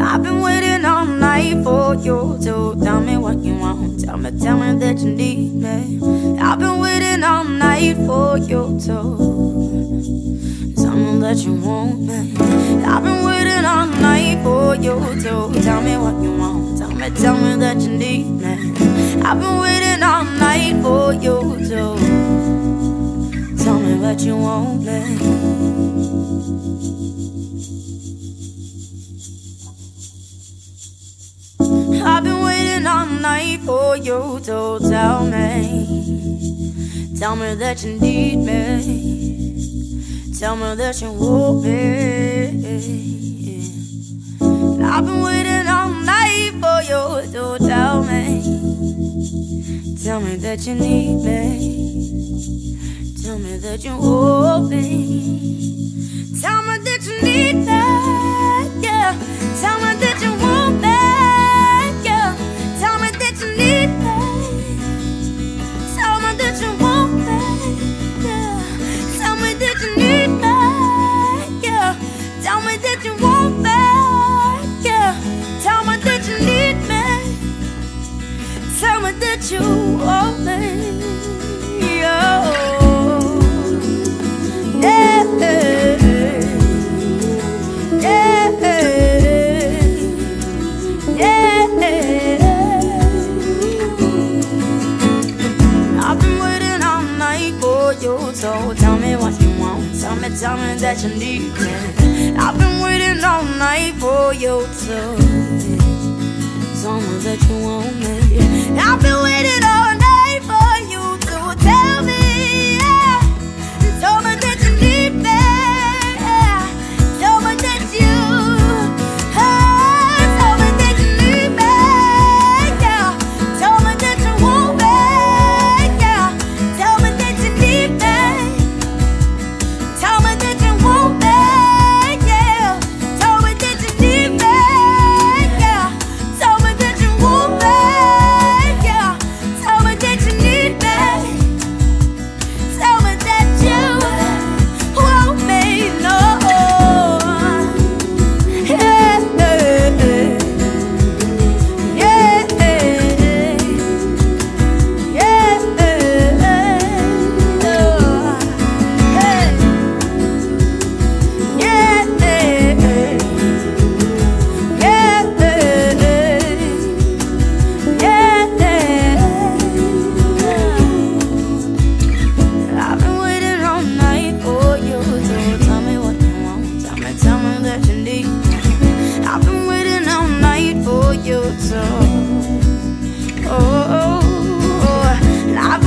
I've been waiting all night for you to tell me what you want. Tell me that you need me. I've been waiting all night for you to tell me that you want me. I've been waiting all night for you to tell me what you want. Tell me that you need me. I've been waiting all night for you to tell me what you want me. I've been waiting all night for you to tell me that you need me. Tell me that you want me. I've been waiting all night for you to tell me that you need me. Tell me that you want me. Tell me that you need me. Yeah. Tell me that you want me. Tell me that you need me. Tell me that you want me. Yeah. Tell me that you need me. Yeah. Tell me that you want me. Yeah. Tell me that you need me. Tell me that you want me. Yeah. So tell me what you want. Tell me that you need me. I've been waiting all night for you to tell me that you want me. I've been waiting all night for you to tell me, yeah. Tell me that you need me, yeah. Tell me that you, tell me that you need me, yeah. Tell me that you want me, yeah. Tell me that you need me.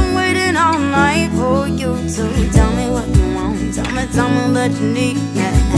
Tell me that you need me.